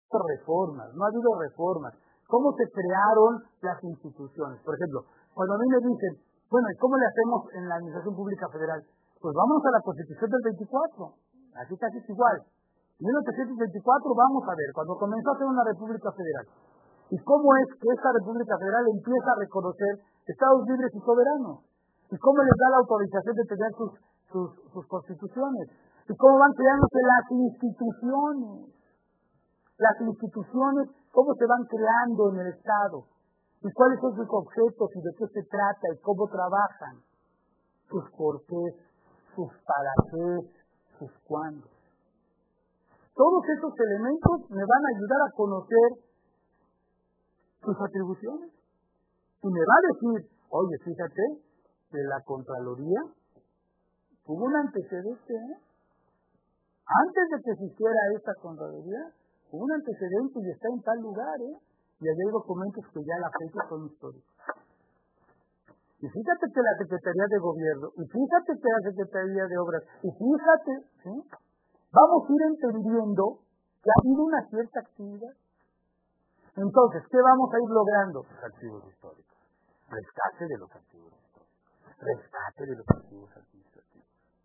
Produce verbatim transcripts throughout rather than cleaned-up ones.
reformas, no ha habido reformas. ¿Cómo se crearon las instituciones? Por ejemplo, cuando a mí me dicen, bueno, ¿y cómo le hacemos en la Administración Pública Federal? Pues vamos a la Constitución del veinticuatro, aquí casi es igual. En mil ochocientos veinticuatro, vamos a ver, cuando comenzó a ser una República Federal. ¿Y cómo es que esta República Federal empieza a reconocer Estados libres y soberanos? ¿Y cómo les da la autorización de tener sus, sus, sus constituciones? ¿Y cómo van creándose las instituciones? Las instituciones, ¿cómo se van creando en el Estado? ¿Y cuáles son sus objetos y de qué se trata y cómo trabajan? Sus porqués, sus para qué, sus cuándo. Todos esos elementos me van a ayudar a conocer sus atribuciones. Y me va a decir, oye, fíjate, que la Contraloría tuvo un antecedente, ¿eh? Antes de que se hiciera esta Contraloría, hubo un antecedente y está en tal lugar, ¿eh? Y allí hay documentos que ya a la fecha son históricos. Y fíjate que la Secretaría de Gobierno, y fíjate que la Secretaría de Obras, y fíjate, ¿sí? Vamos a ir entendiendo que ha habido una cierta actividad. Entonces, ¿qué vamos a ir logrando? Los archivos históricos. Rescate de los archivos históricos. Rescate de los archivos administrativos.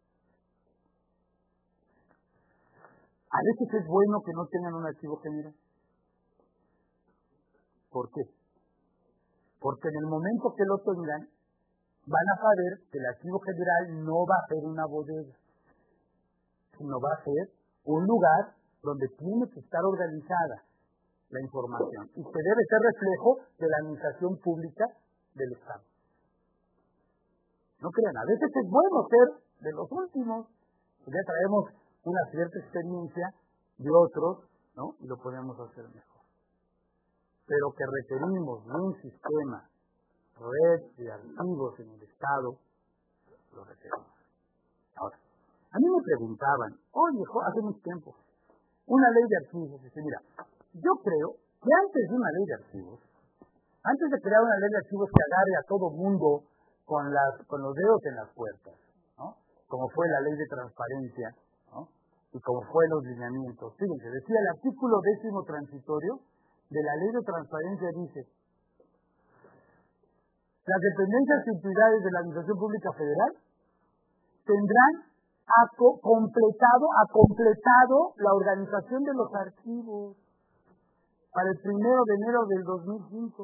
A veces es bueno que no tengan un archivo general. ¿Por qué? Porque en el momento que lo tengan, van a saber que el archivo general no va a ser una bodega, sino va a ser un lugar donde tiene que estar organizada la información y que debe ser reflejo de la administración pública del Estado. No crean, a veces es bueno ser de los últimos, ya traemos una cierta experiencia de otros, ¿no? Y lo podemos hacer mejor. Pero que requerimos de un sistema, red de archivos en el Estado, lo requerimos. Ahora, a mí me preguntaban, oye, hace mucho tiempo, una ley de archivos. Dice, mira, yo creo que antes de una ley de archivos, antes de crear una ley de archivos que agarre a todo mundo con, las, con los dedos en las puertas, ¿no? Como fue la ley de transparencia, ¿no? Y como fue los lineamientos. Fíjense, decía el artículo décimo transitorio de la ley de transparencia, dice, las dependencias y entidades de la Administración Pública Federal tendrán a co completado, a completado la organización de los archivos para el primero de enero del dos mil cinco.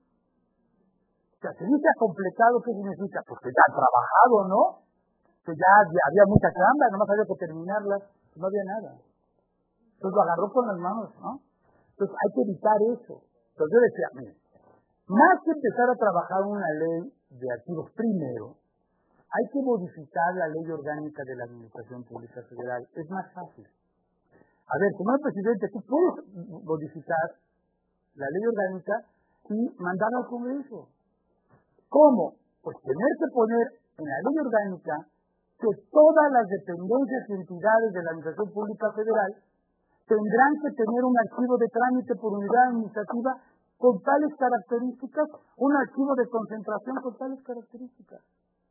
O sea, se dice ha completado, ¿qué significa? Pues que ya ha trabajado, ¿no? Que ya, ya había mucha chamba, nomás había que terminarlas, no había nada. Entonces lo agarró con las manos, ¿no? Entonces hay que evitar eso. Entonces yo decía, mire, más que empezar a trabajar una ley de archivos primero, hay que modificar la ley orgánica de la Administración Pública Federal. Es más fácil. A ver, señor presidente, tú puedes modificar la ley orgánica y mandarla al Congreso. ¿Cómo? Pues tener que poner en la ley orgánica que todas las dependencias y entidades de la Administración Pública Federal tendrán que tener un archivo de trámite por unidad administrativa con tales características, un archivo de concentración con tales características.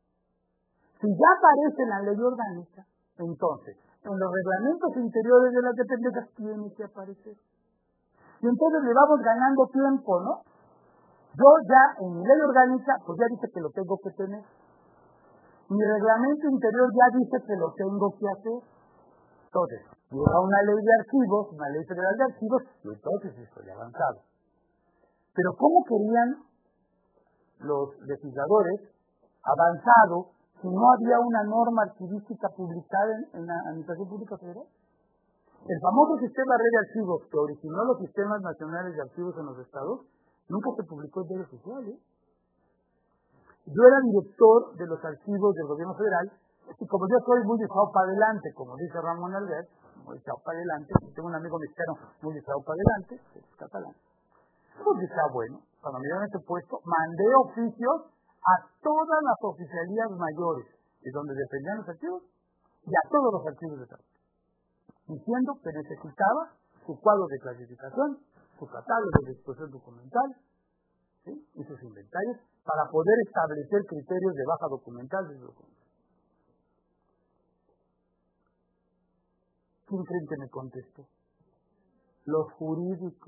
Si ya aparece en la ley orgánica, entonces, en los reglamentos interiores de las dependencias tiene que aparecer. Y entonces le vamos ganando tiempo, ¿no? Yo ya, en mi ley orgánica, pues ya dice que lo tengo que tener. Mi reglamento interior ya dice que lo tengo que hacer. Entonces, llega una ley de archivos, una ley federal de archivos, y entonces estoy avanzado. Pero ¿cómo querían los legisladores avanzado si no había una norma archivística publicada en, en la Administración Pública Federal? El famoso sistema red de archivos que originó los sistemas nacionales de archivos en los estados nunca se publicó en redes sociales. Yo era director de los archivos del gobierno federal y como yo soy muy echado para adelante, como dice Ramón Albert, muy echado para adelante, tengo un amigo mexicano muy echado para adelante, que es catalán, pues está bueno. Cuando me dieron este puesto, mandé oficios a todas las oficialías mayores de donde dependían los archivos y a todos los archivos de trámite, diciendo que necesitaba su cuadro de clasificación, su catálogo de exposición documental, ¿sí? Y sus inventarios para poder establecer criterios de baja documental de los documentos. ¿Quién creen que me contestó? los jurídicos.